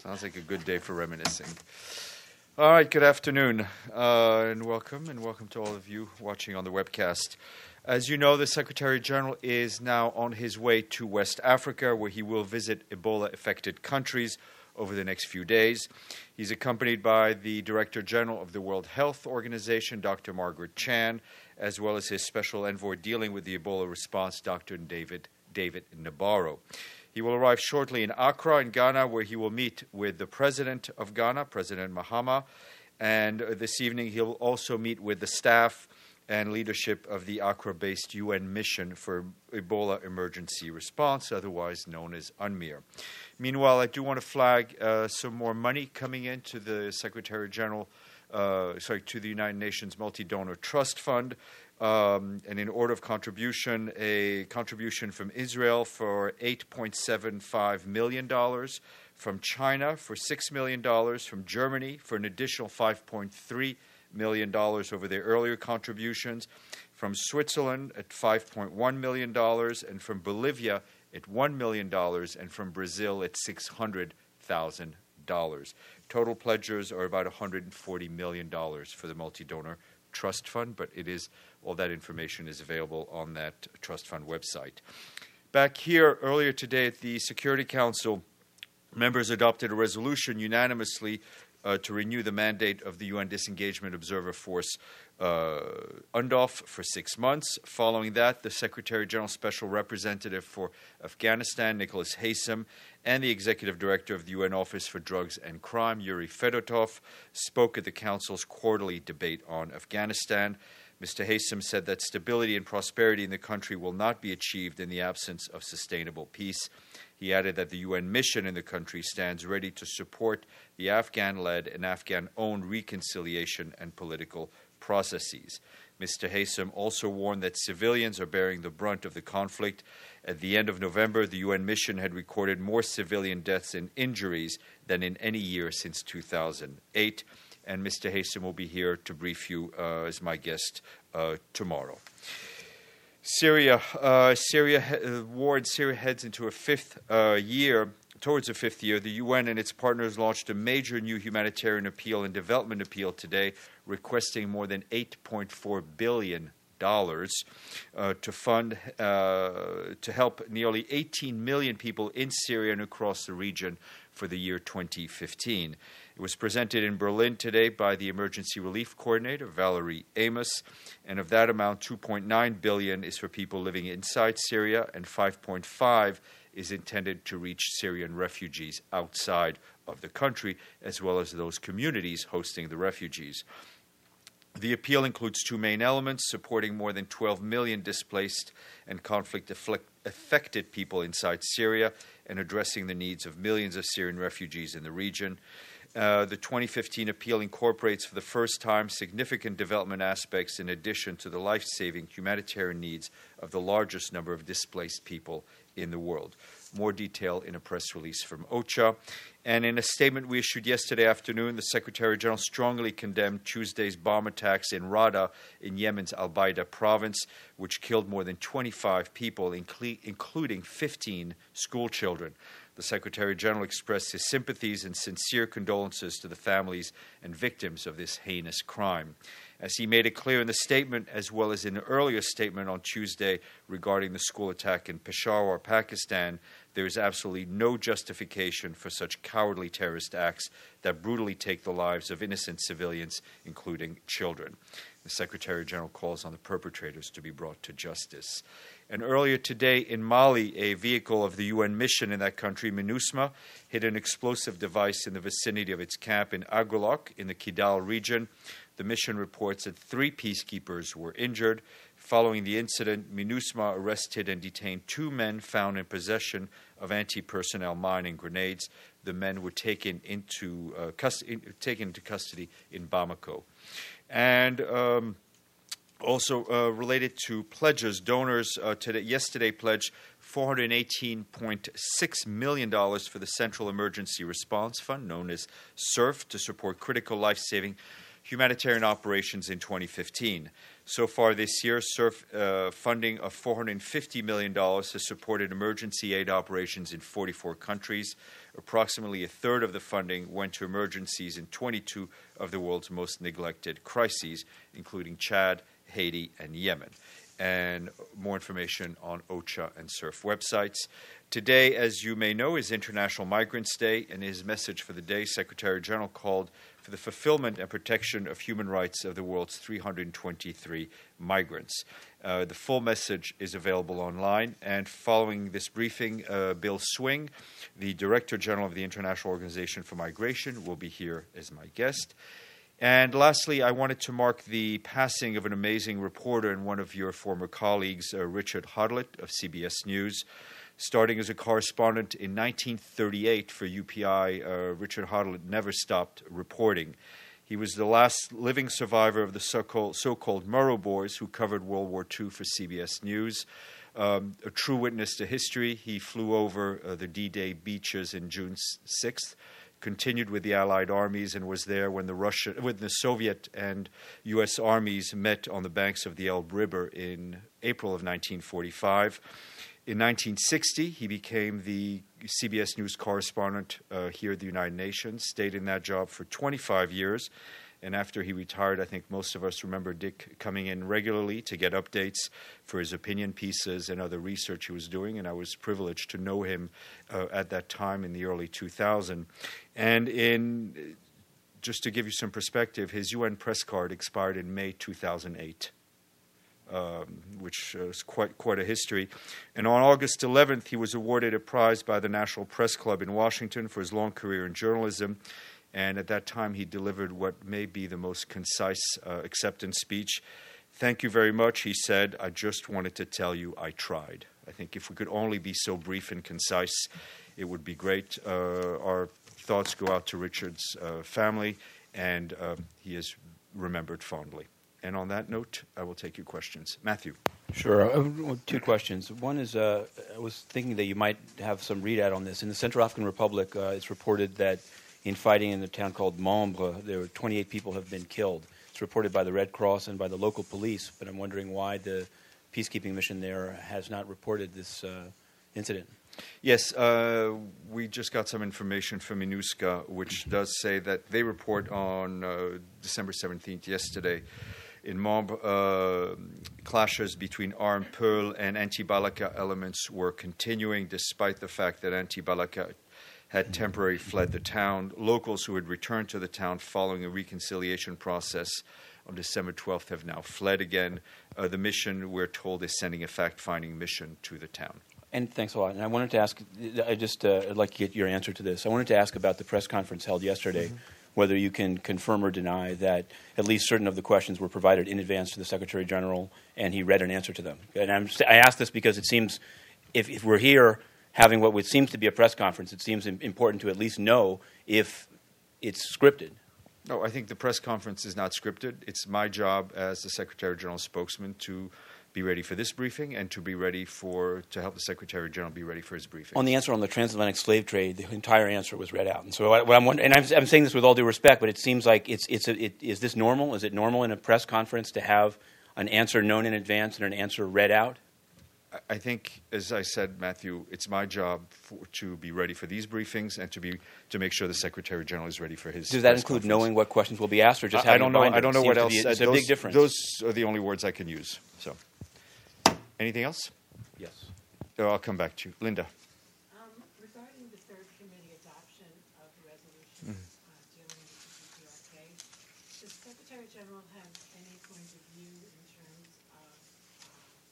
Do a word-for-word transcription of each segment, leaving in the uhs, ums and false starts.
Sounds like a good day for reminiscing. All right, good afternoon, uh, and welcome, and welcome to all of you watching on the webcast. As you know, the Secretary General is now on his way to West Africa, where he will visit Ebola-affected countries over the next few days. He's accompanied by the Director General of the World Health Organization, Doctor Margaret Chan, as well as his Special Envoy dealing with the Ebola response, Doctor David, David Nabarro. He will arrive shortly in Accra, in Ghana, where he will meet with the President of Ghana, President Mahama. And uh, this evening, he'll also meet with the staff and leadership of the Accra-based U N mission for Ebola emergency response, otherwise known as UNMIR. Meanwhile, I do want to flag uh, some more money coming into the Secretary General, uh, sorry, to the United Nations Multi-Donor Trust Fund. Um, and in order of contribution, a contribution from Israel for eight point seven five million dollars, from China for six million dollars, from Germany for an additional five point three million dollars over their earlier contributions, from Switzerland at five point one million dollars, and from Bolivia at one million dollars, and from Brazil at six hundred thousand dollars. Total pledgers are about one hundred forty million dollars for the Multi-Donor Trust Fund, but it is all that information is available on that Trust Fund website. Back here earlier today at the Security Council, members adopted a resolution unanimously uh, to renew the mandate of the U N Disengagement Observer Force, uh, UNDOF, for six months. Following that, the Secretary General Special Representative for Afghanistan, Nicholas Haysom, and the Executive Director of the U N Office for Drugs and Crime, Yuri Fedotov, spoke at the Council's quarterly debate on Afghanistan. Mister Haysom said that stability and prosperity in the country will not be achieved in the absence of sustainable peace. He added that the U N mission in the country stands ready to support the Afghan-led and Afghan-owned reconciliation and political processes. Mister Haysom also warned that civilians are bearing the brunt of the conflict. At the end of November, the U N mission had recorded more civilian deaths and injuries than in any year since two thousand eight. And Mister Haysom will be here to brief you uh, as my guest uh, tomorrow. Syria, uh, Syria, uh, war in Syria heads into a fifth uh, year. Towards a fifth year, the U N and its partners launched a major new humanitarian appeal and development appeal today, requesting more than eight point four billion dollars uh, to fund uh, to help nearly eighteen million people in Syria and across the region for the year twenty fifteen. It was presented in Berlin today by the Emergency Relief Coordinator, Valerie Amos, and of that amount, two point nine billion dollars is for people living inside Syria, and five point five is intended to reach Syrian refugees outside of the country, as well as those communities hosting the refugees. The appeal includes two main elements: supporting more than twelve million displaced and conflict-affected people inside Syria, and addressing the needs of millions of Syrian refugees in the region. Uh, the twenty fifteen appeal incorporates for the first time significant development aspects in addition to the life-saving humanitarian needs of the largest number of displaced people in the world. More detail in a press release from OCHA. And in a statement we issued yesterday afternoon, the Secretary General strongly condemned Tuesday's bomb attacks in Rada in Yemen's Al Baida province, which killed more than twenty-five people, incl- including fifteen school children. The Secretary General expressed his sympathies and sincere condolences to the families and victims of this heinous crime. As he made it clear in the statement, as well as in an earlier statement on Tuesday regarding the school attack in Peshawar, Pakistan, there is absolutely no justification for such cowardly terrorist acts that brutally take the lives of innocent civilians, including children. The Secretary General calls on the perpetrators to be brought to justice. And earlier today in Mali, a vehicle of the U N mission in that country, MINUSMA, hit an explosive device in the vicinity of its camp in Agulok in the Kidal region. The mission reports that three peacekeepers were injured. Following the incident, MINUSMA arrested and detained two men found in possession of anti-personnel mining grenades. The men were taken into, uh, cust- in, taken into custody in Bamako. And um, also uh, related to pledges, donors uh, today, yesterday pledged four hundred eighteen point six million dollars for the Central Emergency Response Fund, known as CERF, to support critical life-saving humanitarian operations in twenty fifteen. So far this year, SURF uh, funding of four hundred fifty million dollars has supported emergency aid operations in forty-four countries. Approximately a third of the funding went to emergencies in twenty-two of the world's most neglected crises, including Chad, Haiti, and Yemen. And more information on OCHA and SURF websites. Today, as you may know, is International Migrants Day. In his message for the day, Secretary General called for the fulfillment and protection of human rights of the world's three hundred twenty-three migrants. Uh, the full message is available online. And following this briefing, uh, Bill Swing, the Director General of the International Organization for Migration, will be here as my guest. And lastly, I wanted to mark the passing of an amazing reporter and one of your former colleagues, uh, Richard Hodelet of C B S News. Starting as a correspondent in nineteen thirty-eight for U P I, uh, Richard Hodelet never stopped reporting. He was the last living survivor of the so-called, so-called Murrow Boys who covered World War Two for C B S News. Um, a true witness to history, he flew over uh, the D-Day beaches in June sixth, continued with the Allied armies, and was there when the Russia, when the Soviet and U S armies met on the banks of the Elbe River in April of nineteen forty-five. In nineteen sixty, he became the C B S News correspondent uh, here at the United Nations, stayed in that job for twenty-five years. And after he retired, I think most of us remember Dick coming in regularly to get updates for his opinion pieces and other research he was doing. And I was privileged to know him uh, at that time in the early two thousands. And in just to give you some perspective, his U N press card expired in May two thousand eight. Um, which uh, is quite quite a history. And on August eleventh, he was awarded a prize by the National Press Club in Washington for his long career in journalism. And at that time, he delivered what may be the most concise uh, acceptance speech. Thank you very much, he said. I just wanted to tell you I tried. I think if we could only be so brief and concise, it would be great. Uh, our thoughts go out to Richard's uh, family, and uh, he is remembered fondly. And on that note, I will take your questions. Matthew. Sure. Uh, two questions. One is, uh, I was thinking that you might have some readout on this. In the Central African Republic, uh, it's reported that in fighting in a town called Mambre, there were twenty-eight people have been killed. It's reported by the Red Cross and by the local police, but I'm wondering why the peacekeeping mission there has not reported this uh, incident. Yes, uh, we just got some information from MINUSCA, which does say that they report on uh, December seventeenth, yesterday, in Mambre, uh, clashes between armed Pearl and anti-Balaka elements were continuing, despite the fact that anti-Balaka had temporarily fled the town. Locals who had returned to the town following a reconciliation process on December twelfth have now fled again. Uh, the mission, we're told, is sending a fact-finding mission to the town. And thanks a lot. And I wanted to ask, I just, uh, I'd like to get your answer to this. I wanted to ask about the press conference held yesterday. Mm-hmm. Whether you can confirm or deny that at least certain of the questions were provided in advance to the Secretary General, and he read an answer to them. And I'm, I ask this because it seems, if, if we're here having what would seems to be a press conference, it seems important to at least know if it's scripted. No, I think the press conference is not scripted. It's my job as the Secretary General's spokesman to be ready for this briefing and to be ready for to help the Secretary General be ready for his briefing. On the answer on the transatlantic slave trade, the entire answer was read out. And so what, what I'm wondering, and I'm, I'm saying this with all due respect, but it seems like it's it's a, it, is this normal? Is it normal in a press conference to have an answer known in advance and an answer read out? I think, as I said, Matthew, it's my job for, to be ready for these briefings and to be to make sure the Secretary General is ready for his. Does that include conference. Knowing what questions will be asked, or just I, having I don't know. binder? I don't know what else. Be, it's a those, big difference. Those are the only words I can use. So, anything else? Yes. Oh, I'll come back to you, Linda. Um, regarding the third committee adoption of the resolution mm-hmm. uh, dealing with the C P R K, does the Secretary General have any point of view in terms of uh,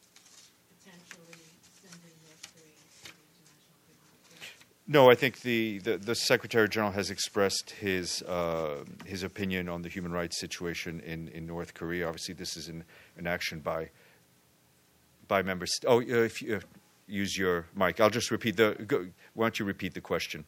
potentially sending North Korea to the International Criminal Court? No, I think the, the, the Secretary General has expressed his uh, his opinion on the human rights situation in, in North Korea. Obviously, this is an, an action by by members. Oh, uh, if you uh, use your mic, I'll just repeat the. Go, why don't you repeat the question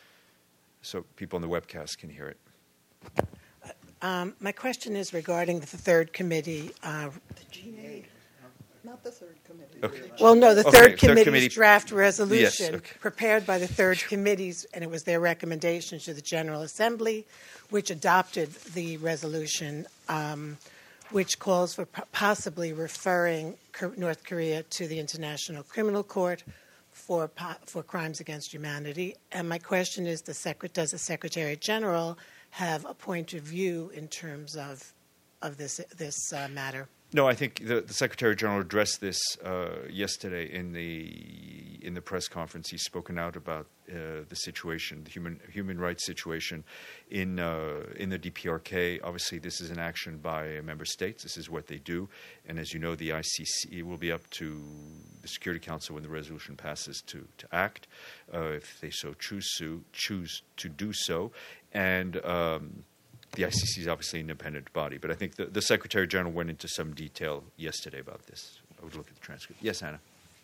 so people on the webcast can hear it? Um, my question is regarding the third committee. Uh, the G A D. Not the third committee. Okay. Well, no, the Okay, third third committee's committee. draft resolution Yes, okay. prepared by the third committees, and it was their recommendation to the General Assembly, which adopted the resolution. Um, which calls for p- possibly referring K- North Korea to the International Criminal Court for po- for crimes against humanity. And my question is: the Secret- Does the Secretary General have a point of view in terms of of this this uh, matter? No, I think the, the Secretary General addressed this uh, yesterday in the in the press conference. He's spoken out about uh, the situation, the human human rights situation in uh, in the D P R K. Obviously, this is an action by member states. This is what they do, and as you know, the I C C will be up to the Security Council when the resolution passes to to act, uh, if they so choose to choose to do so, and. Um, The I C C is obviously an independent body, but I think the, the Secretary General went into some detail yesterday about this. I would look at the transcript. Yes, Anna.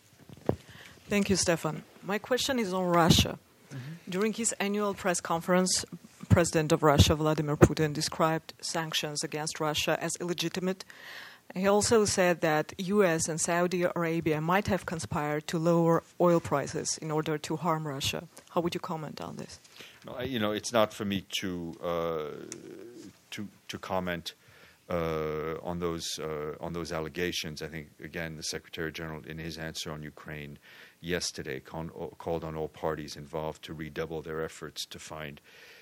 Thank you, Stefan. My question is on Russia. Mm-hmm. During his annual press conference, President of Russia, Vladimir Putin, described sanctions against Russia as illegitimate. He also said that U S and Saudi Arabia might have conspired to lower oil prices in order to harm Russia. How would you comment on this? You know, it's not for me to uh, to to comment uh, on those uh, on those allegations. I think again, the Secretary General, in his answer on Ukraine yesterday, con- called on all parties involved to redouble their efforts to find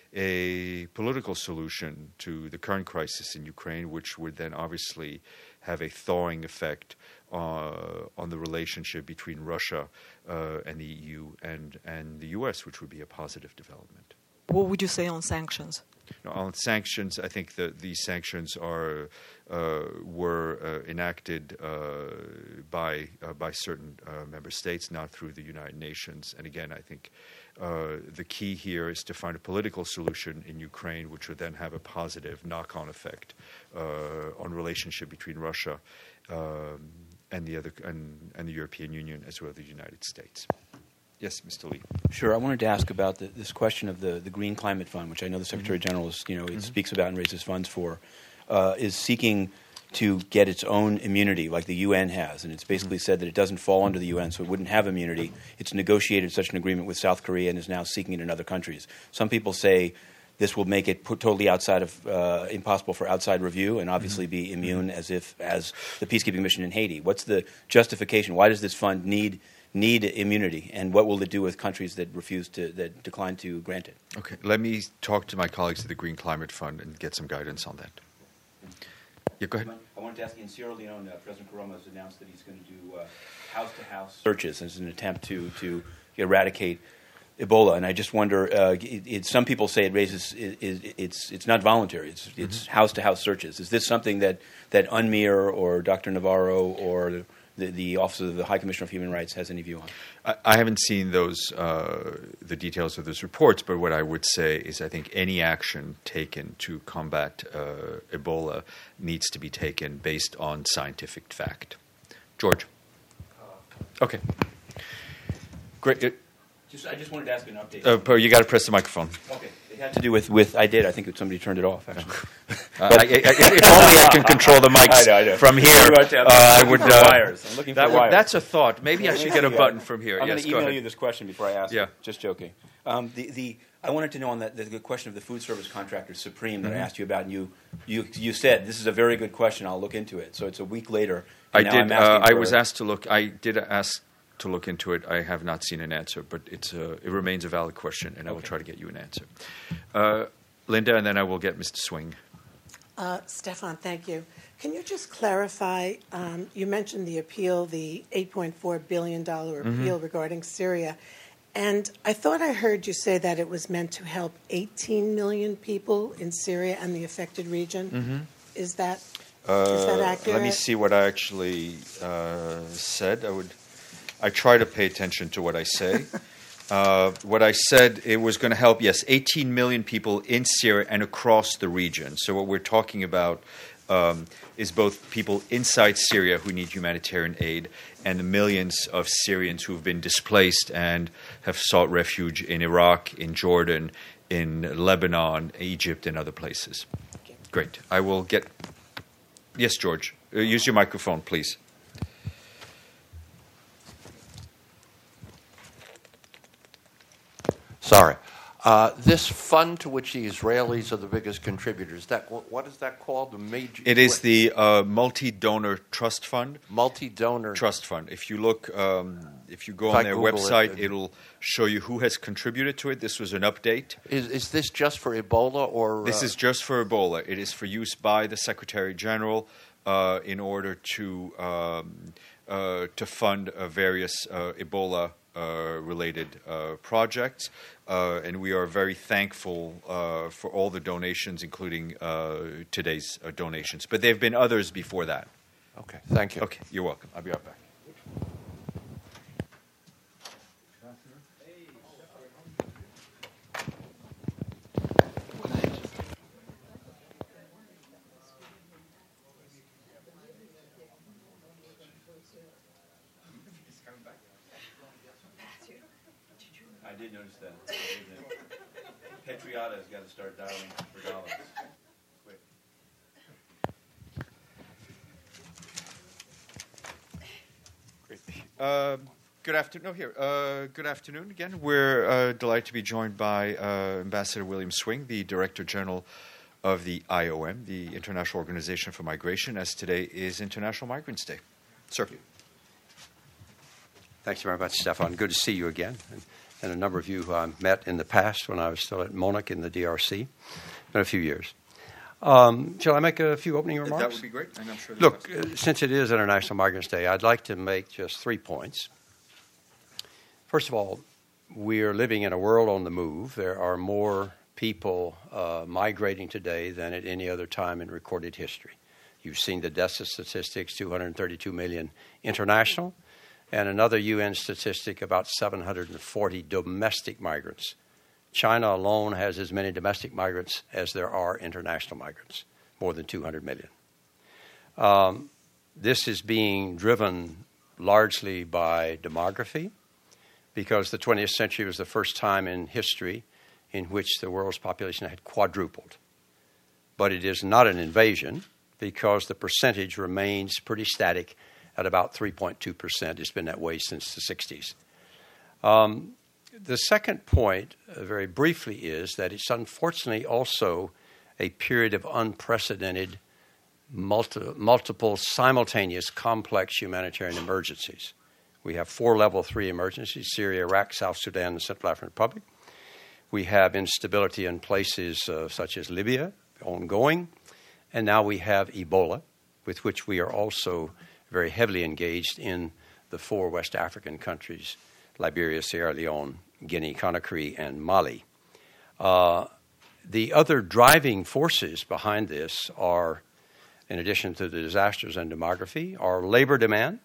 a political solution to the current crisis in Ukraine, which would then obviously have a thawing effect uh, on the relationship between Russia uh, and the E U and, and the U S, which would be a positive development. What would you say on sanctions? No, on sanctions, I think that these sanctions are uh, were uh, enacted uh, by uh, by certain uh, member states, not through the United Nations. And again, I think uh, the key here is to find a political solution in Ukraine, which would then have a positive knock-on effect uh, on relationship between Russia um, and the other and, and the European Union, as well as the United States. Yes, Mister Lee. Sure. I wanted to ask about the, this question of the, the Green Climate Fund, which I know the Secretary Mm-hmm. General is, you know, it Mm-hmm. speaks about and raises funds for, uh, is seeking to get its own immunity, like the U N has, and it's basically mm-hmm. said that it doesn't fall under the U N, so it wouldn't have immunity. It's negotiated such an agreement with South Korea and is now seeking it in other countries. Some people say this will make it put totally outside of uh, impossible for outside review, and obviously mm-hmm. be immune as if as the peacekeeping mission in Haiti. What's the justification? Why does this fund need? need immunity, and what will it do with countries that refuse to, that decline to grant it? Okay, let me talk to my colleagues at the Green Climate Fund and get some guidance on that. Yeah, go ahead. I wanted to ask you, in Sierra Leone, uh, President Koroma has announced that he's going to do uh, house-to-house searches as an attempt to, to eradicate Ebola, and I just wonder, uh, it, it, some people say it raises, it, it, it's it's not voluntary, it's, mm-hmm. it's house-to-house searches. Is this something that, that UNMIR or Doctor Navarro or The, the Office of the High Commissioner of Human Rights has any view on? I, I haven't seen those uh, the details of those reports, but what I would say is I think any action taken to combat uh, Ebola needs to be taken based on scientific fact. George. Okay. Great. It, just, I just wanted to ask an update. Uh, you got to press the microphone. Okay. It had to do with, with I did. I think somebody turned it off, actually. uh, I, I, if only I can control the mics I know, I know. from here. Uh, I would. Uh, wires. I'm looking that for would, wires. That's a thought. Maybe I should get a button from here. I'm yes, going to go email ahead. you this question before I ask Yeah. it. Just joking. Um, the, the, I wanted to know on that, the, the question of the food service contractor, Supreme, that mm-hmm. I asked you about, and you, you, you said, this is a very good question, I'll look into it. So it's a week later. I now did. I'm asking Uh, I for was a- asked to look. I did ask to look into it. I have not seen an answer, but it's a, it remains a valid question, and I will Okay. try to get you an answer. Uh, Linda, and then I will get Mister Swing. Uh, Stefan, thank you. Can you just clarify? Um, you mentioned the appeal, the eight point four billion dollars appeal mm-hmm. regarding Syria. And I thought I heard you say that it was meant to help eighteen million people in Syria and the affected region. Mm-hmm. Is that Uh, is that accurate? Let me see what I actually uh, said. I would. I try to pay attention to what I say. uh, what I said, it was going to help, yes, eighteen million people in Syria and across the region. So what we're talking about um, is both people inside Syria who need humanitarian aid and the millions of Syrians who have been displaced and have sought refuge in Iraq, in Jordan, in Lebanon, Egypt, and other places. Okay. Great. I will get... Yes, George. Uh, use your microphone, please. Sorry. Uh, this fund to which the Israelis are the biggest contributors, that what, what is that called? The major. It is the uh, Multi-Donor Trust Fund. Multi-Donor Trust Fund. If you look, um, if you go If on I their Google website, it, it, will show you who has contributed to it. This was an update. Is is this just for Ebola or? This uh, is just for Ebola. It is for use by the Secretary General uh, in order to um, uh, to fund uh, various uh, Ebola uh, related uh, projects, uh, and we are very thankful uh, for all the donations, including uh, today's uh, donations. But there have been others before that. Okay, thank you. Okay, you're welcome. I'll be right back. I did notice that. Petriata's got to start dialing for dollars. Quick. Great. Uh, good afternoon. No, here. Uh, good afternoon again. We're uh, delighted to be joined by uh, Ambassador William Swing, the Director General of the I O M, the International Organization for Migration, as today is International Migrants Day. Sir. Thanks very much, Stefan. Good to see you again. And, and a number of you who I met in the past when I was still at MONUC in the D R C. Been a few years. Um, shall I make a few opening remarks? That would be great. And I'm sure Look, uh, since it is International Migrants Day, I'd like to make just three points. First of all, we are living in a world on the move. There are more people uh, migrating today than at any other time in recorded history. You've seen the death statistics, two hundred thirty-two million international, and another U N statistic, about seven hundred forty domestic migrants. China alone has as many domestic migrants as there are international migrants, more than two hundred million. Um, this is being driven largely by demography, because the twentieth century was the first time in history in which the world's population had quadrupled. But it is not an invasion, because the percentage remains pretty static at about three point two percent. It's been that way since the sixties. Um, the second point, uh, very briefly, is that it's unfortunately also a period of unprecedented, multi- multiple, simultaneous, complex humanitarian emergencies. We have four level three emergencies: Syria, Iraq, South Sudan, and Central African Republic. We have instability in places uh, such as Libya, ongoing. And now we have Ebola, with which we are also very heavily engaged in the four West African countries: Liberia, Sierra Leone, Guinea, Conakry, and Mali. Uh, the other driving forces behind this are, in addition to the disasters and demography, are labor demand,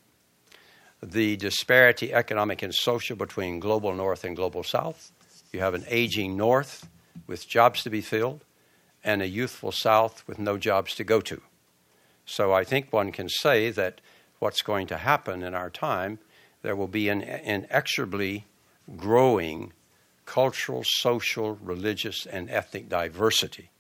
the disparity, economic and social, between global North and global South. You have an aging North with jobs to be filled, and a youthful South with no jobs to go to. So I think one can say that what's going to happen in our time, there will be an inexorably growing cultural, social, religious, and ethnic diversity.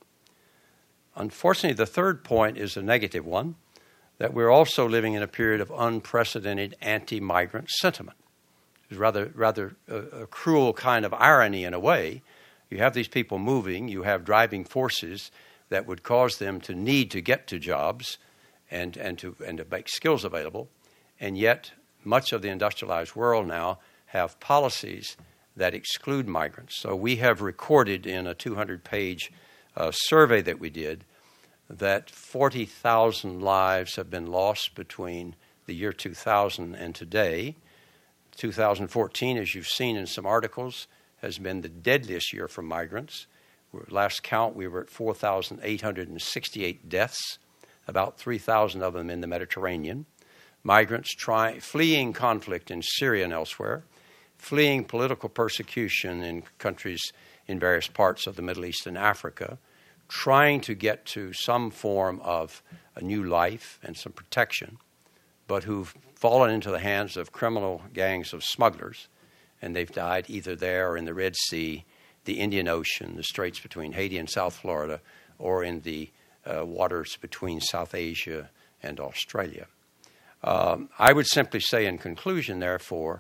Unfortunately, the third point is a negative one, that we're also living in a period of unprecedented anti-migrant sentiment. It's rather, rather a, a cruel kind of irony in a way. You have these people moving, you have driving forces that would cause them to need to get to jobs and, and, to, and to make skills available, and yet much of the industrialized world now have policies that exclude migrants. So we have recorded in a two hundred page uh, survey that we did that forty thousand lives have been lost between the year two thousand and today. two thousand fourteen, as you've seen in some articles, has been the deadliest year for migrants. Last count, we were at four thousand eight hundred sixty-eight deaths, about three thousand of them in the Mediterranean. Migrants try, fleeing conflict in Syria and elsewhere, fleeing political persecution in countries in various parts of the Middle East and Africa, trying to get to some form of a new life and some protection, but who've fallen into the hands of criminal gangs of smugglers, and they've died either there or in the Red Sea, the Indian Ocean, the straits between Haiti and South Florida, or in the uh, waters between South Asia and Australia. Um, I would simply say in conclusion, therefore,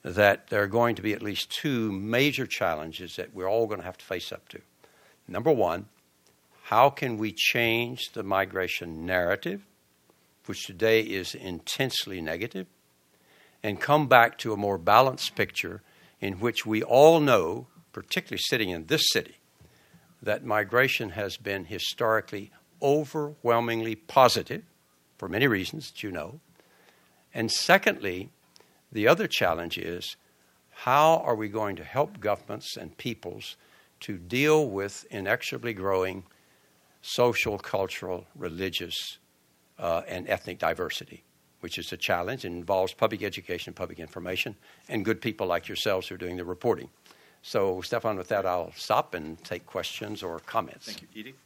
that there are going to be at least two major challenges that we're all going to have to face up to. Number one, how can we change the migration narrative, which today is intensely negative, and come back to a more balanced picture in which we all know, particularly sitting in this city, that migration has been historically overwhelmingly positive for many reasons that you know. And secondly, the other challenge is how are we going to help governments and peoples to deal with inexorably growing social, cultural, religious, uh, and ethnic diversity, which is a challenge and involves public education, public information, and good people like yourselves who are doing the reporting. So, Stefan, with that, I'll stop and take questions or comments. Thank you. Edie?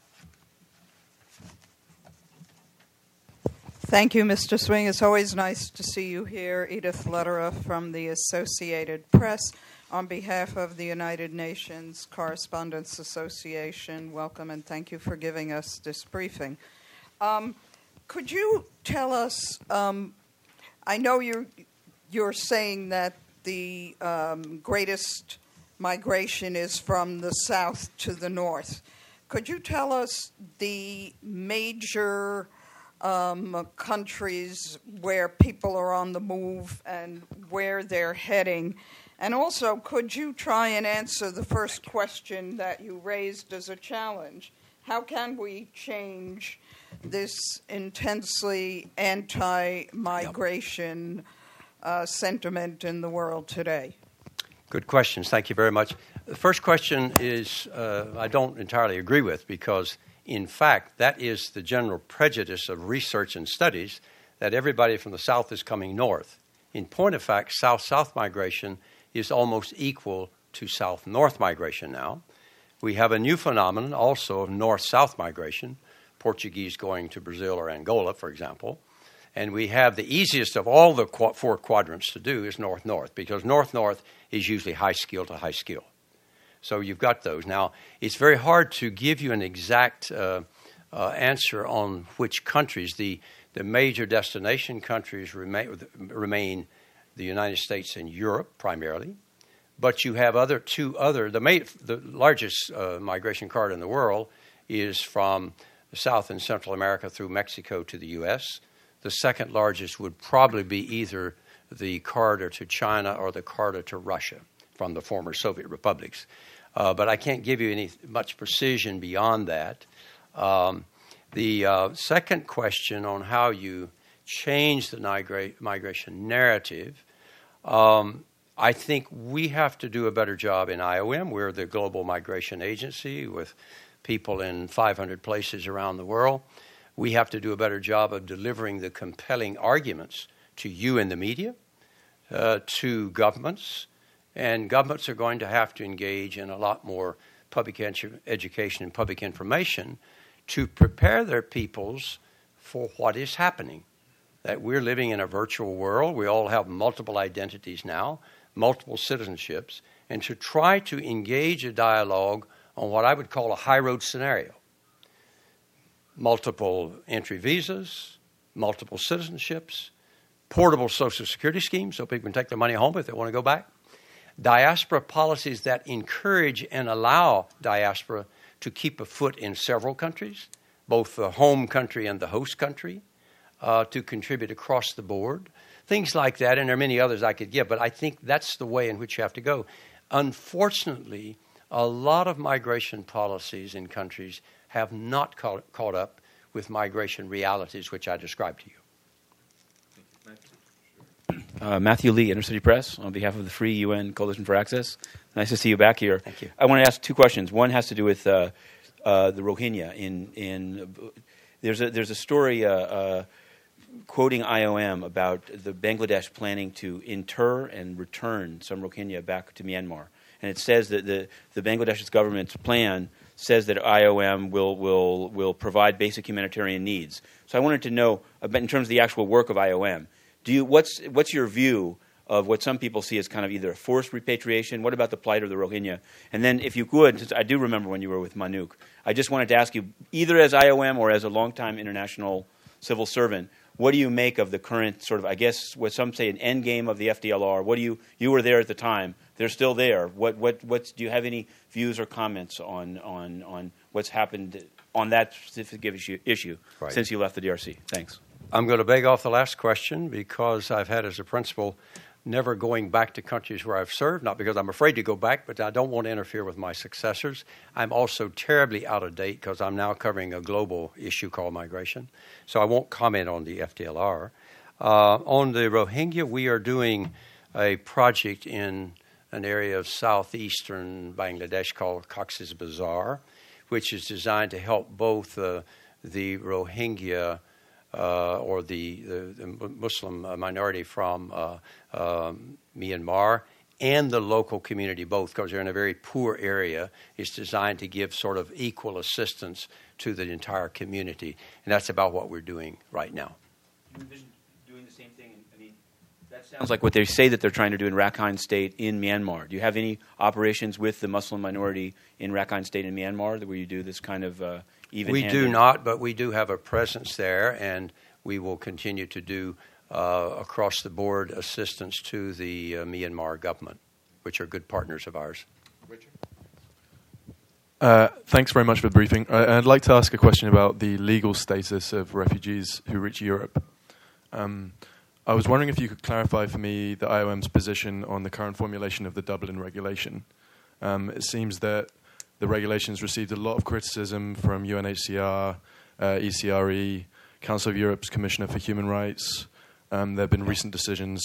Thank you, Mister Swing. It's always nice to see you here. Edith Lederer from the Associated Press. On behalf of the United Nations Correspondents Association, welcome and thank you for giving us this briefing. Um, could you tell us, um, I know you're, you're saying that the um, greatest migration is from the south to the north. Could you tell us the major um, countries where people are on the move and where they're heading? And also, could you try and answer the first question that you raised as a challenge? How can we change this intensely anti-migration uh, sentiment in the world today? Good questions. Thank you very much. The first question is uh, I don't entirely agree with because, in fact, that is the general prejudice of research and studies that everybody from the south is coming north. In point of fact, south-south migration is almost equal to south-north migration now. We have a new phenomenon also of north-south migration, Portuguese going to Brazil or Angola, for example. And we have the easiest of all the qu- four quadrants to do is north-north, because north-north is usually high skill to high skill. So you've got those. Now, it's very hard to give you an exact uh, uh, answer on which countries. The, the major destination countries remain, remain the United States and Europe primarily, but you have other two other, the, ma- the largest uh, migration corridor in the world is from South and Central America through Mexico to the U S. The second largest would probably be either the corridor to China or the corridor to Russia from the former Soviet republics. Uh, but I can't give you any much precision beyond that. Um, the uh, second question on how you change the migra- migration narrative, um, I think we have to do a better job in I O M. We're the global migration agency with people in five hundred places around the world. We have to do a better job of delivering the compelling arguments to you in the media, uh, to governments, and governments are going to have to engage in a lot more public edu- education and public information to prepare their peoples for what is happening. That we're living in a virtual world. We all have multiple identities now, multiple citizenships, and to try to engage a dialogue on what I would call a high road scenario. Multiple entry visas, multiple citizenships, portable Social Security schemes so people can take their money home if they want to go back, diaspora policies that encourage and allow diaspora to keep a foot in several countries, both the home country and the host country, uh, to contribute across the board, things like that, and there are many others I could give, but I think that's the way in which you have to go. Unfortunately, a lot of migration policies in countries have not ca- caught up with migration realities, which I described to you. Uh, Matthew Lee, Intercity Press, on behalf of the Free U N Coalition for Access. Nice to see you back here. Thank you. I want to ask two questions. One has to do with uh, uh, the Rohingya. In in there's a there's a story uh, uh, quoting I O M about the Bangladesh planning to inter and return some Rohingya back to Myanmar, and it says that the the Bangladesh government's plan says that I O M will will will provide basic humanitarian needs. So I wanted to know about, in terms of the actual work of I O M. Do you what's what's your view of what some people see as kind of either a forced repatriation? What about the plight of the Rohingya? And then, if you could, since I do remember when you were with Manuk, I just wanted to ask you, either as I O M or as a longtime international civil servant, what do you make of the current sort of, I guess, what some say an end game of the F D L R? What do you, you were there at the time. They're still there. What, what, what's, do you have any views or comments on, on, on what's happened on that specific issue, issue right. since you left the D R C? Thanks. I'm going to beg off the last question because I've had as a principle never going back to countries where I've served, not because I'm afraid to go back, but I don't want to interfere with my successors. I'm also terribly out of date because I'm now covering a global issue called migration. So I won't comment on the F D L R. Uh, on the Rohingya, we are doing a project in an area of southeastern Bangladesh called Cox's Bazar, which is designed to help both uh, the Rohingya Uh, or the, the, the Muslim minority from uh, um, Myanmar and the local community both, because they're in a very poor area. It's designed to give sort of equal assistance to the entire community, and that's about what we're doing right now. You've been doing the same thing. I mean, that sounds like what they say that they're trying to do in Rakhine State in Myanmar. Do you have any operations with the Muslim minority in Rakhine State in Myanmar where you do this kind of uh, We do not, but we do have a presence there, and we will continue to do uh, across-the-board assistance to the uh, Myanmar government, which are good partners of ours. Richard? Uh, thanks very much for the briefing. Uh, I'd like to ask a question about the legal status of refugees who reach Europe. Um, I was wondering if you could clarify for me the I O M's position on the current formulation of the Dublin regulation. Um, it seems that the regulations received a lot of criticism from U N H C R, uh, E C R E, Council of Europe's Commissioner for Human Rights. Um, there have been recent decisions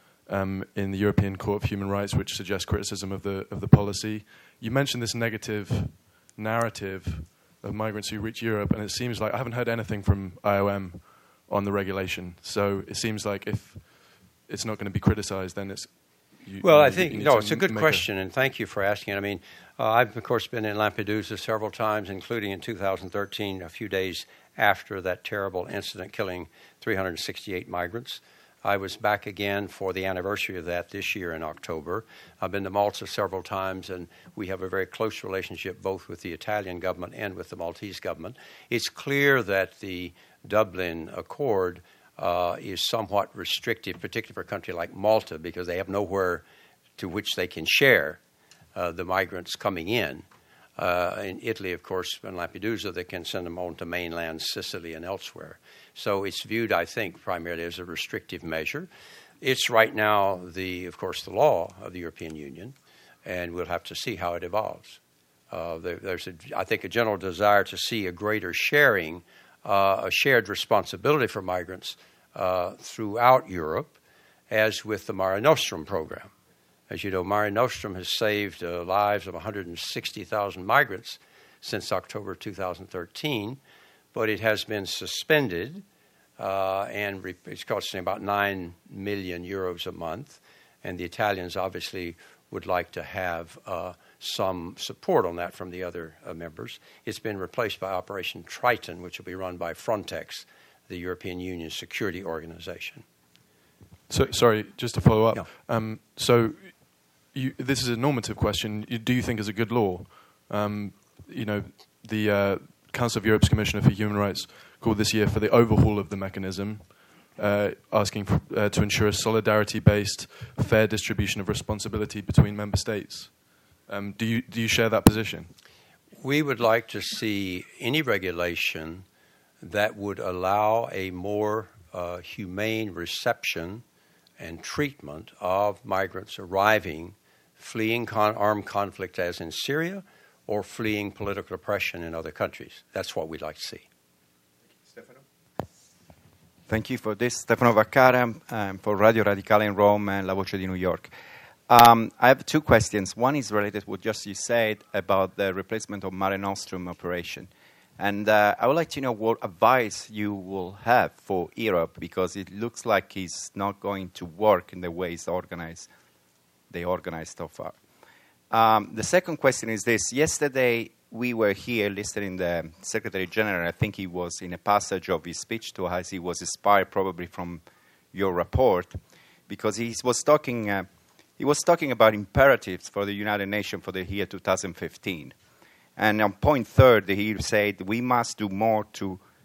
um, in the European Court of Human Rights which suggest criticism of the of the policy. You mentioned this negative narrative of migrants who reach Europe, and it seems like I haven't heard anything from I O M on the regulation. So it seems like if it's not going to be criticized, then it's... You, well, you, I think, no, it's a good question, a and thank you for asking. I mean, uh, I've, of course, been in Lampedusa several times, including in two thousand thirteen, a few days after that terrible incident killing three hundred sixty-eight migrants. I was back again for the anniversary of that this year in October. I've been to Malta several times, and we have a very close relationship both with the Italian government and with the Maltese government. It's clear that the Dublin Accord Uh, is somewhat restrictive, particularly for a country like Malta, because they have nowhere to which they can share uh, the migrants coming in. Uh, in Italy, of course, in Lampedusa, they can send them on to mainland Sicily and elsewhere. So it's viewed, I think, primarily as a restrictive measure. It's right now, the, of course, the law of the European Union, and we'll have to see how it evolves. Uh, there, there's, a, I think, a general desire to see a greater sharing Uh, a shared responsibility for migrants uh, throughout Europe, as with the Mare Nostrum program. As you know, Mare Nostrum has saved uh, lives of one hundred sixty thousand migrants since October two thousand thirteen, but it has been suspended, uh, and re- it's costing about nine million euros a month, and the Italians obviously would like to have uh, some support on that from the other uh, members. It's been replaced by Operation Triton, which will be run by Frontex, the European Union security organization. So, sorry, just to follow up. Yeah. Um, so you, this is a normative question. You, do you think it's a good law? Um, you know, the uh, Council of Europe's Commissioner for Human Rights called this year for the overhaul of the mechanism, uh, asking for, uh, to ensure a solidarity-based, fair distribution of responsibility between member states. Um, do you do you share that position? We would like to see any regulation that would allow a more uh, humane reception and treatment of migrants arriving, fleeing con- armed conflict as in Syria, or fleeing political oppression in other countries. That's what we'd like to see. Stefano? Thank you for this. Stefano Vaccara um, for Radio Radicale in Rome and La Voce di New York. Um, I have two questions. One is related to what just you said about the replacement of Mare Nostrum operation. And uh, I would like to know what advice you will have for Europe, because it looks like it's not going to work in the way it's organized, they organized so far. Um, the second question is this. Yesterday, we were here listening to the Secretary General. I think he was in a passage of his speech to us. He was inspired probably from your report, because he was talking... Uh, He was talking about imperatives for the United Nations for the year two thousand fifteen. And on point third, he said we must do more to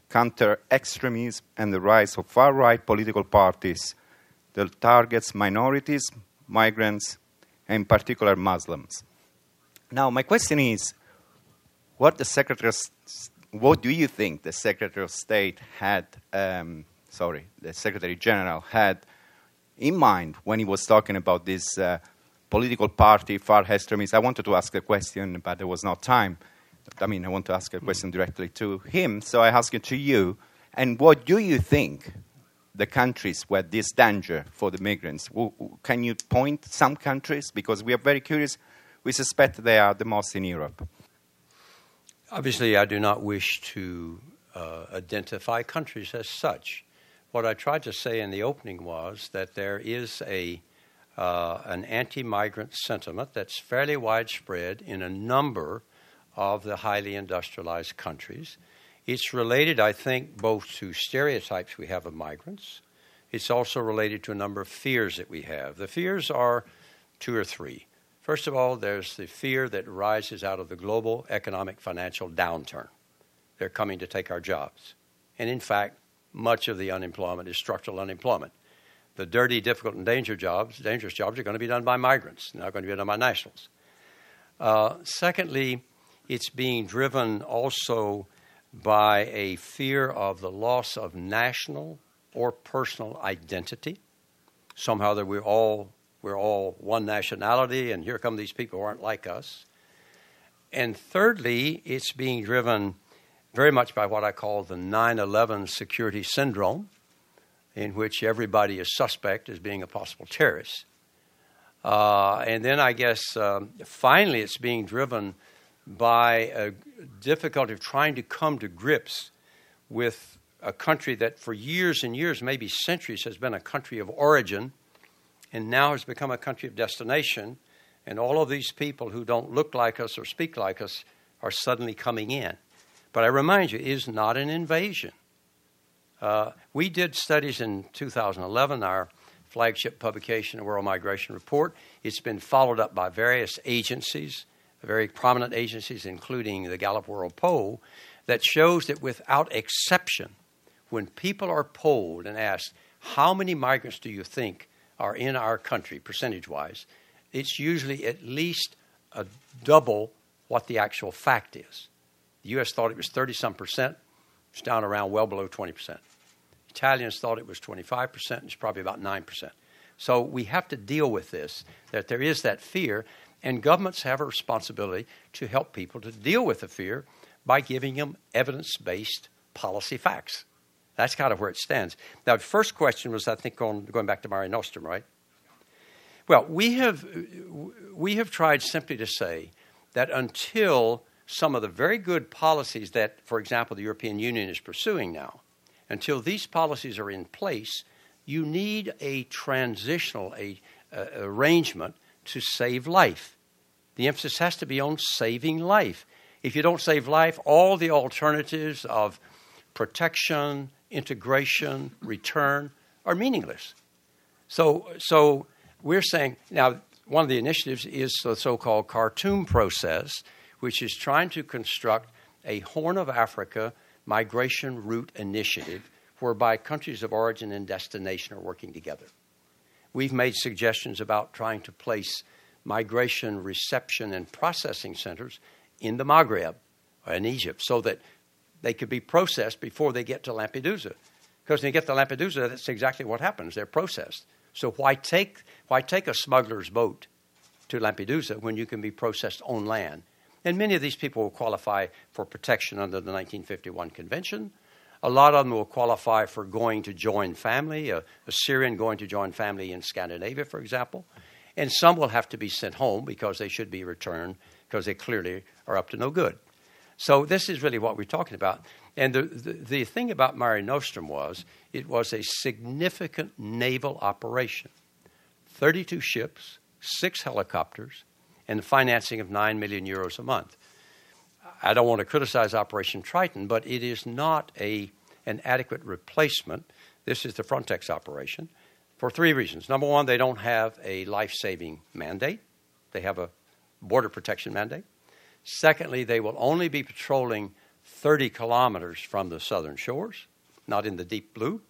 counter extremism and the rise of far-right political parties that targets minorities, migrants, and in particular Muslims. Now, my question is, what the Secretary, what do you think the Secretary of State had, um, sorry, the Secretary General had in mind when he was talking about this uh, political party, far extremists? I wanted to ask a question, but there was no time. I mean, I want to ask a question directly to him, so I ask it to you. And what do you think the countries where this danger for the migrants? Can you point some countries? Because we are very curious. We suspect they are the most in Europe. Obviously, I do not wish to uh, identify countries as such. What I tried to say in the opening was that there is a uh, an anti-migrant sentiment that's fairly widespread in a number of the highly industrialized countries. It's related, I think, both to stereotypes we have of migrants. It's also related to a number of fears that we have. The fears are two or three. First of all, there's the fear that rises out of the global economic financial downturn. They're coming to take our jobs. And in fact, much of the unemployment is structural unemployment. The dirty, difficult, and dangerous jobs, dangerous jobs are going to be done by migrants, not going to be done by nationals. Uh, secondly, it's being driven also by a fear of the loss of national or personal identity. Somehow that we're all we're all one nationality, and here come these people who aren't like us. And thirdly, it's being driven very much by what I call the nine eleven security syndrome, in which everybody is suspect as being a possible terrorist. Uh, and then I guess um, finally it's being driven by a difficulty of trying to come to grips with a country that for years and years, maybe centuries, has been a country of origin and now has become a country of destination. And all of these people who don't look like us or speak like us are suddenly coming in. But I remind you, it is not an invasion. Uh, we did studies in two thousand eleven, our flagship publication, the World Migration Report. It's been followed up by various agencies, very prominent agencies, including the Gallup World Poll, that shows that without exception, when people are polled and asked, how many migrants do you think are in our country, percentage-wise, it's usually at least a double what the actual fact is. The U S thought it was thirty-some percent. It's down around well below twenty percent. Italians thought it was twenty-five percent. It's probably about nine percent. So we have to deal with this, that there is that fear, and governments have a responsibility to help people to deal with the fear by giving them evidence-based policy facts. That's kind of where it stands. Now, the first question was, I think, on, going back to Mare Nostrum, right? Well, we have we have tried simply to say that until some of the very good policies that, for example, the European Union is pursuing now, until these policies are in place, you need a transitional a, uh, arrangement to save life. The emphasis has to be on saving life. If you don't save life, all the alternatives of protection, integration, return are meaningless. So, so we're saying, now, one of the initiatives is the so-called Khartoum process, which is trying to construct a Horn of Africa migration route initiative whereby countries of origin and destination are working together. We've made suggestions about trying to place migration reception and processing centers in the Maghreb or in Egypt so that they could be processed before they get to Lampedusa. Because when they get to Lampedusa, that's exactly what happens. They're processed. So why take why take a smuggler's boat to Lampedusa when you can be processed on land? And many of these people will qualify for protection under the nineteen fifty-one Convention. A lot of them will qualify for going to join family, a, a Syrian going to join family in Scandinavia, for example. And some will have to be sent home because they should be returned because they clearly are up to no good. So this is really what we're talking about. And the, the, the thing about Mare Nostrum was it was a significant naval operation. thirty-two ships, six helicopters, and the financing of nine million euros a month. I don't want to criticize Operation Triton, but it is not a an adequate replacement. This is the Frontex operation for three reasons. Number one, they don't have a life-saving mandate. They have a border protection mandate. Secondly, they will only be patrolling thirty kilometers from the southern shores, not in the deep blue.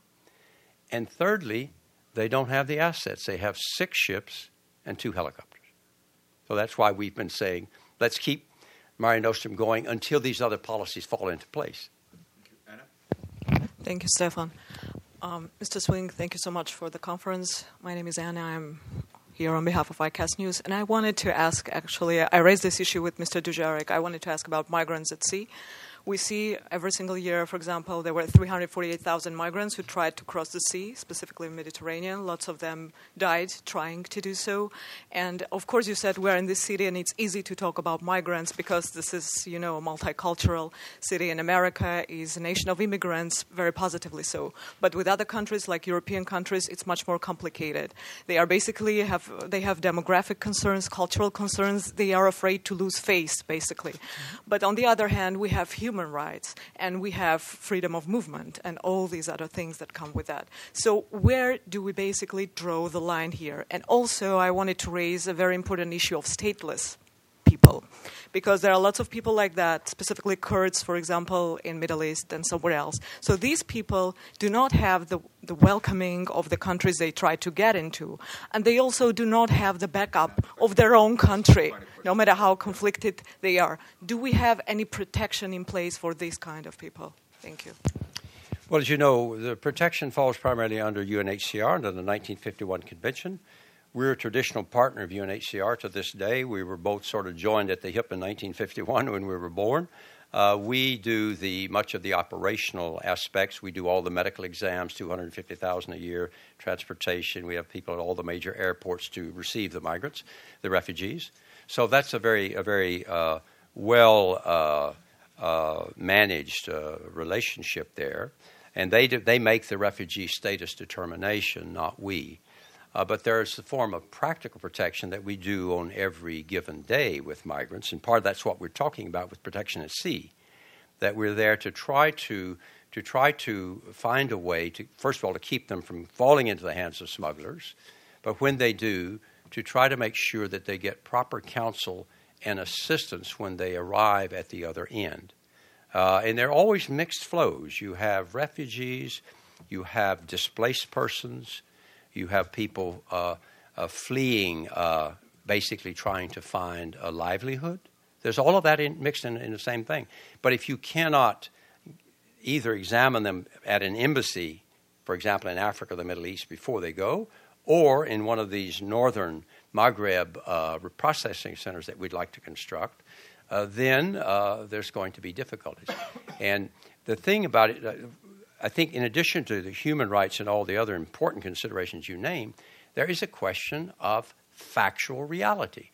And thirdly, they don't have the assets. They have six ships and two helicopters. So that's why we've been saying, let's keep Mare Nostrum going until these other policies fall into place. Thank you. Anna? Thank you, Stefan. Um, Mister Swing, thank you so much for the conference. My name is Anna. I'm here on behalf of I C A S News. And I wanted to ask, actually, I raised this issue with Mister Dujarric. I wanted to ask about migrants at sea. We see every single year, for example, there were three hundred forty-eight thousand migrants who tried to cross the sea, specifically the Mediterranean. Lots of them died trying to do so. And, of course, you said we're in this city, and it's easy to talk about migrants because this is, you know, a multicultural city, and America is a nation of immigrants, very positively so. But with other countries, like European countries, it's much more complicated. They are basically have they have demographic concerns, cultural concerns. They are afraid to lose face, basically. Mm-hmm. But on the other hand, we have human rights, and we have freedom of movement and all these other things that come with that. So where do we basically draw the line here? And also I wanted to raise a very important issue of stateless people, because there are lots of people like that, specifically Kurds, for example, in Middle East and somewhere else. So these people do not have the, the welcoming of the countries they try to get into, and they also do not have the backup of their own country, no matter how conflicted they are. Do we have any protection in place for these kind of people? Thank you. Well, as you know, the protection falls primarily under U N H C R, under the nineteen fifty-one Convention. We're a traditional partner of U N H C R to this day. We were both sort of joined at the hip in nineteen fifty-one when we were born. Uh, we do the much of the operational aspects. We do all the medical exams, two hundred fifty thousand a year, transportation. We have people at all the major airports to receive the migrants, the refugees. So that's a very, a very uh, well uh, uh, managed uh, relationship there. And they do, they make the refugee status determination, not we. Uh, but there's a form of practical protection that we do on every given day with migrants, and part of that's what we're talking about with protection at sea, that we're there to try to to try to find a way to, first of all, to keep them from falling into the hands of smugglers, but when they do, to try to make sure that they get proper counsel and assistance when they arrive at the other end. Uh, and there are always mixed flows. You have refugees, you have displaced persons, you have people uh, uh, fleeing, uh, basically trying to find a livelihood. There's all of that in, mixed in, in the same thing. But if you cannot either examine them at an embassy, for example, in Africa or the Middle East before they go, or in one of these northern Maghreb uh, processing centers that we'd like to construct, uh, then uh, there's going to be difficulties. And the thing about it, uh, I think in addition to the human rights and all the other important considerations you name, there is a question of factual reality.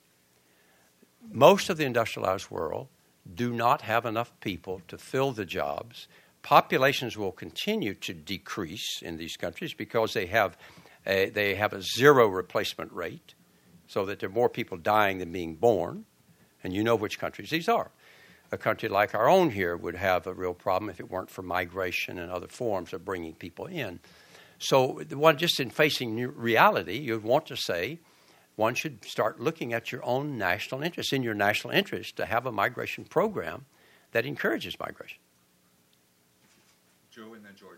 Most of the industrialized world do not have enough people to fill the jobs. Populations will continue to decrease in these countries because they have a, they have a zero replacement rate, so that there are more people dying than being born. And you know which countries these are. A country like our own here would have a real problem if it weren't for migration and other forms of bringing people in. So the one, just in facing new reality, you'd want to say one should start looking at your own national interest, in your national interest, to have a migration program that encourages migration. Joe and then George.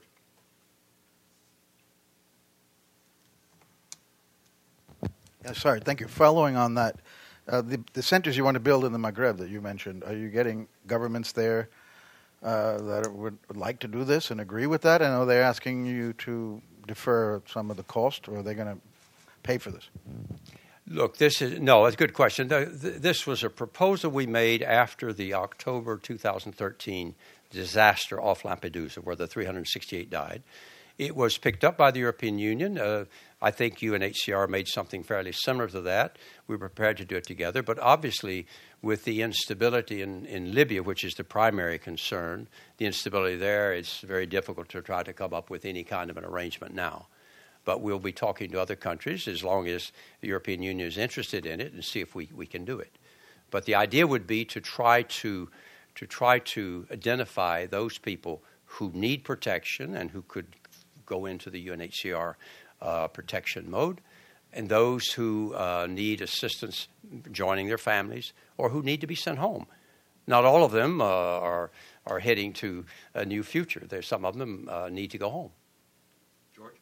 Yeah, sorry, thank you. Following on that, uh, the, the centers you want to build in the Maghreb that you mentioned, are you getting governments there uh, that are, would, would like to do this and agree with that? And are they asking you to defer some of the cost, or are they going to pay for this? Look, this is no, it's a good question. This was a proposal we made after the October two thousand thirteen disaster off Lampedusa, where the three hundred sixty-eight died. It was picked up by the European Union. Uh, I think U N H C R made something fairly similar to that. We were prepared to do it together. But obviously, with the instability in, in Libya, which is the primary concern, the instability there, it's very difficult to try to come up with any kind of an arrangement now. But we'll be talking to other countries as long as the European Union is interested in it and see if we, we can do it. But the idea would be to try to to try to identify those people who need protection and who could go into the U N H C R uh, protection mode, and those who uh, need assistance joining their families or who need to be sent home. Not all of them uh, are are heading to a new future. There's some of them uh, need to go home. George?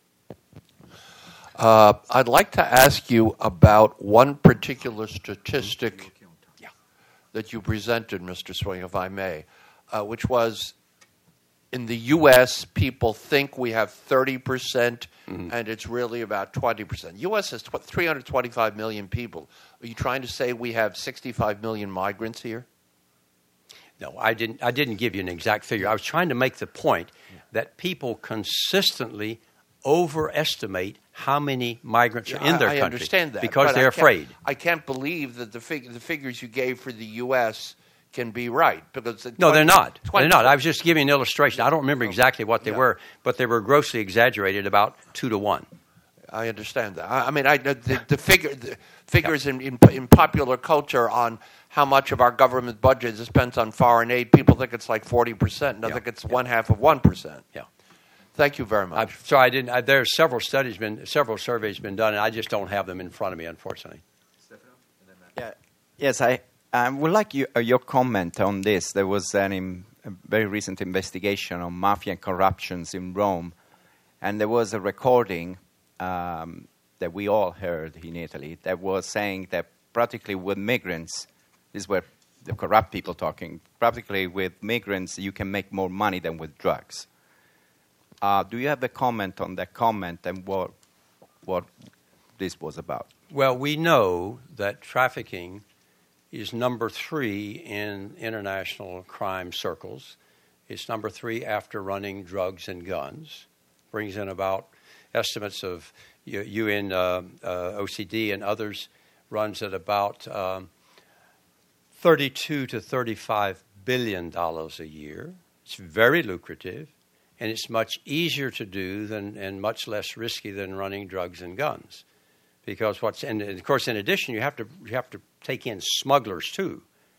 Uh, I'd like to ask you about one particular statistic Yeah. that you presented, Mister Swing, if I may, uh, which was in the U S, people think we have thirty percent, mm-hmm. and it's really about twenty percent. U S has tw- three hundred twenty-five million people. Are you trying to say we have sixty-five million migrants here? No, I didn't. I didn't give you an exact figure. I was trying to make the point that people consistently overestimate how many migrants Yeah, are in their I, I country understand that because but they're I can't- afraid. I can't believe that the fig- the figures you gave for the U S can be right because the No, twenty, they're not. twenty They're not. I was just giving an illustration. I don't remember exactly what they Yeah. were, but they were grossly exaggerated, about two to one. I understand that. I, I mean, I, the, the figure the figures in, in in popular culture on how much of our government budget is spent on foreign aid. People think it's like forty percent, and I Yeah. think it's one half of one percent. Yeah. Thank you very much. I'm sorry, I didn't. I, there are several studies been, several surveys been done, and I just don't have them in front of me, unfortunately. Yeah. Yes, I, I would like you, uh, your comment on this. There was an, im- a very recent investigation on mafia and corruptions in Rome, and there was a recording um, that we all heard in Italy that was saying that practically with migrants, this is where the corrupt people talking, practically with migrants you can make more money than with drugs. Uh, do you have a comment on that comment and what what this was about? Well, we know that trafficking is number three in international crime circles. It's number three after running drugs and guns. Brings in about estimates of U N, uh, uh, O C D, and others runs at about um, thirty-two to thirty-five billion dollars a year. It's very lucrative, and it's much easier to do than and much less risky than running drugs and guns. Because what's and of course, in addition, you have to you have to take in smugglers too.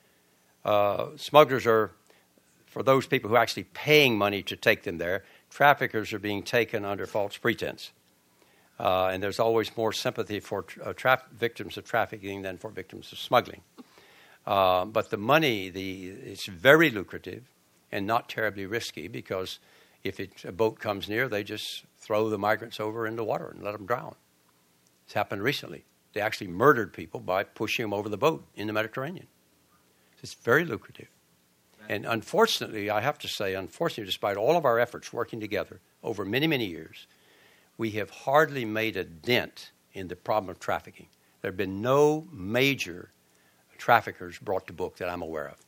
Uh, smugglers are for those people who are actually paying money to take them there. Traffickers are being taken under false pretense, uh, and there's always more sympathy for tra- uh, tra- victims of trafficking than for victims of smuggling. Uh, but the money, the it's very lucrative and not terribly risky because if it, a boat comes near, they just throw the migrants over in the water and let them drown. It's happened recently. They actually murdered people by pushing them over the boat in the Mediterranean. It's very lucrative. And unfortunately, I have to say, unfortunately, despite all of our efforts working together over many, many years, we have hardly made a dent in the problem of trafficking. There have been no major traffickers brought to book that I'm aware of.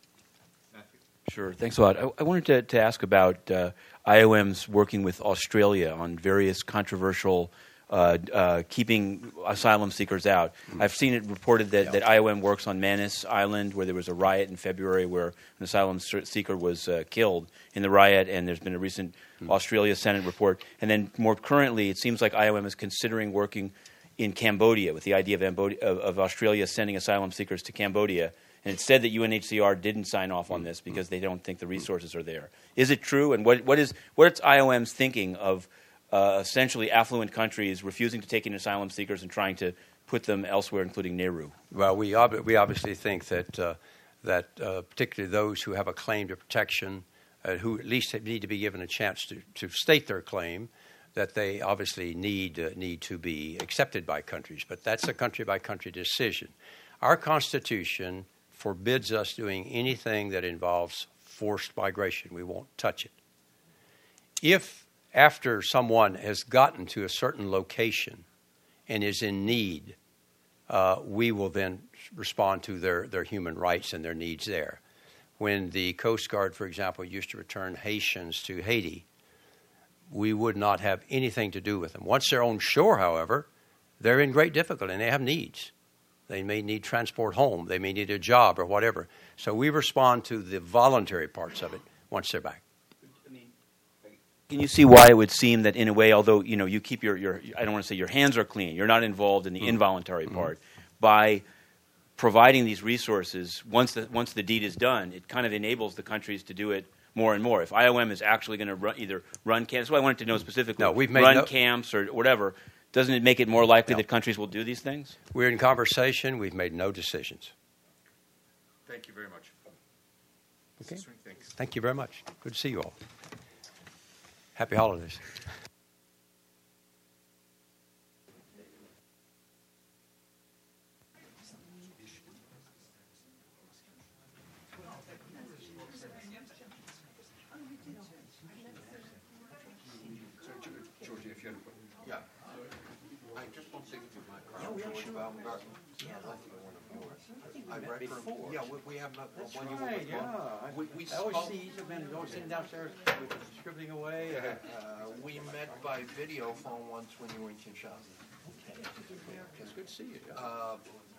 Sure. Thanks a lot. I, I wanted to, to ask about uh, I O M's working with Australia on various controversial uh, uh, keeping asylum seekers out. Mm-hmm. I've seen it reported that, yeah. that I O M works on Manus Island, where there was a riot in February where an asylum seeker was uh, killed in the riot, and there's been a recent mm-hmm. Australia Senate report. And then more currently, it seems like I O M is considering working in Cambodia with the idea of, Ambo- of, of Australia sending asylum seekers to Cambodia. And it's said that U N H C R didn't sign off on this because they don't think the resources are there. Is it true? And what, what is what's I O M's thinking of uh, essentially affluent countries refusing to take in asylum seekers and trying to put them elsewhere, including Nauru? Well, we ob- we obviously think that uh, that uh, particularly those who have a claim to protection, uh, who at least need to be given a chance to, to state their claim, that they obviously need uh, need to be accepted by countries. But that's a country by country decision. Our Constitution forbids us doing anything that involves forced migration. We won't touch it. If after someone has gotten to a certain location and is in need, uh, we will then respond to their, their human rights and their needs there. When the Coast Guard, for example, used to return Haitians to Haiti, we would not have anything to do with them. Once they're on shore, however, they're in great difficulty and they have needs. They may need transport home. They may need a job or whatever. So we respond to the voluntary parts of it once they're back. Can you see why it would seem that, in a way, although you know you keep your, your I don't want to say your hands are clean, you're not involved in the mm-hmm. involuntary mm-hmm. part, by providing these resources, once the, once the deed is done, it kind of enables the countries to do it more and more. If I O M is actually going to run, either run camps, that's what I wanted to know specifically, no, we've made run no- camps or whatever, doesn't it make it more likely no. that countries will do these things? We're in conversation. We've made no decisions. Thank you very much. Okay. Thanks. Thank you very much. Good to see you all. Happy holidays. Georgie, if you had a question. Yeah. I just want to give you my card. Yeah, yeah, sure. Baumgarten. Yeah, I'd like to get one of yours. I read before. Yeah, we, we have not. That's when you right, were yeah. We, we I always spoke- see each of them going sitting downstairs with scribbling away. Uh, we met by video phone once when you were in Kinshasa. It's good to see you. Yeah. Uh,